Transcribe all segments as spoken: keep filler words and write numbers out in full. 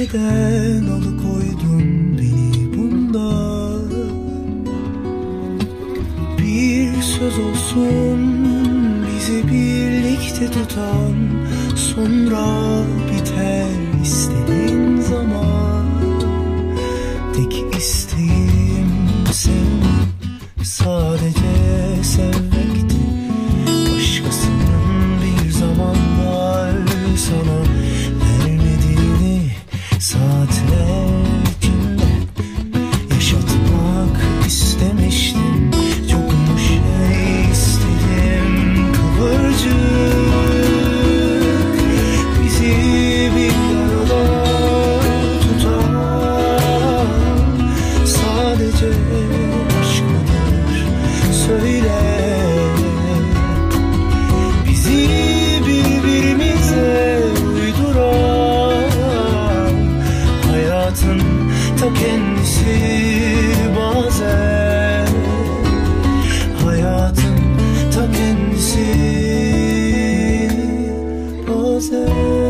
Neden alıkoydun beni bundan? Bir söz olsun bizi birlikte tutan, sonra biter istediğin zaman. Tek isteğim sevmek, sadece sevmekti. Başkasının bir zamanlar sana vermediğini saatler içinde yaşatmak istemiştim. Çok mu şey istedim kıvırcık, bizi bir arada tutan sadece aşk mıdır söyle. Bizi birbirimize uyduran hayatın ta kendisi bazen, hayatın ta kendisi bazen.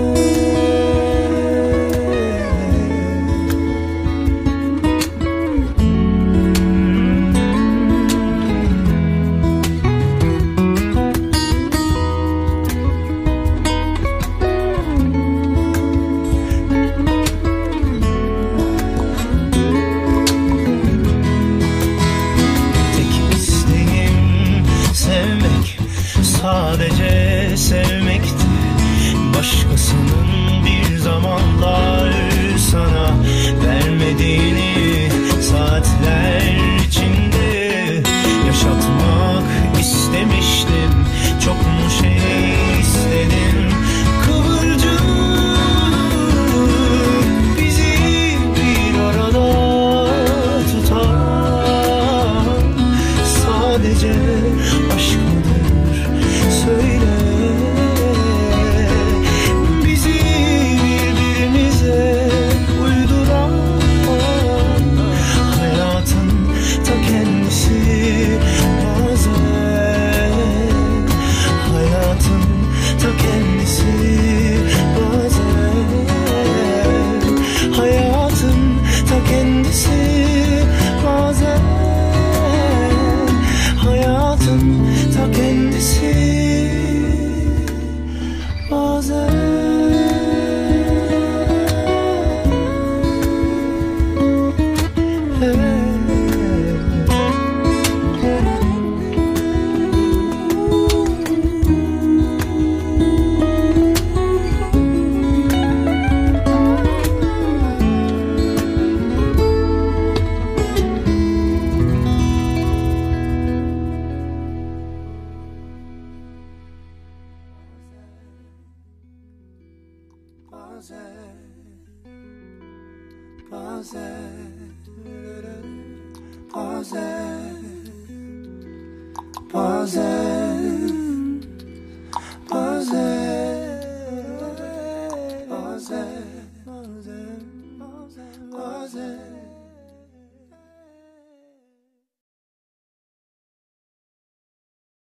Sadece sevmekti. Başkasının bir zamanlar sana vermediğini saatler içinde yaşatmak istemiştim. Çok mu şey istedim kıvırcık, bizi bir arada tutan sadece aşk mıdır söyle. Bizi birbirimize uyduran hayatın ta kendisi bazen, hayatın ta kendisi bazen, hayatın ta kendisi bazen, hayatın ta kendisi bazen. Bazen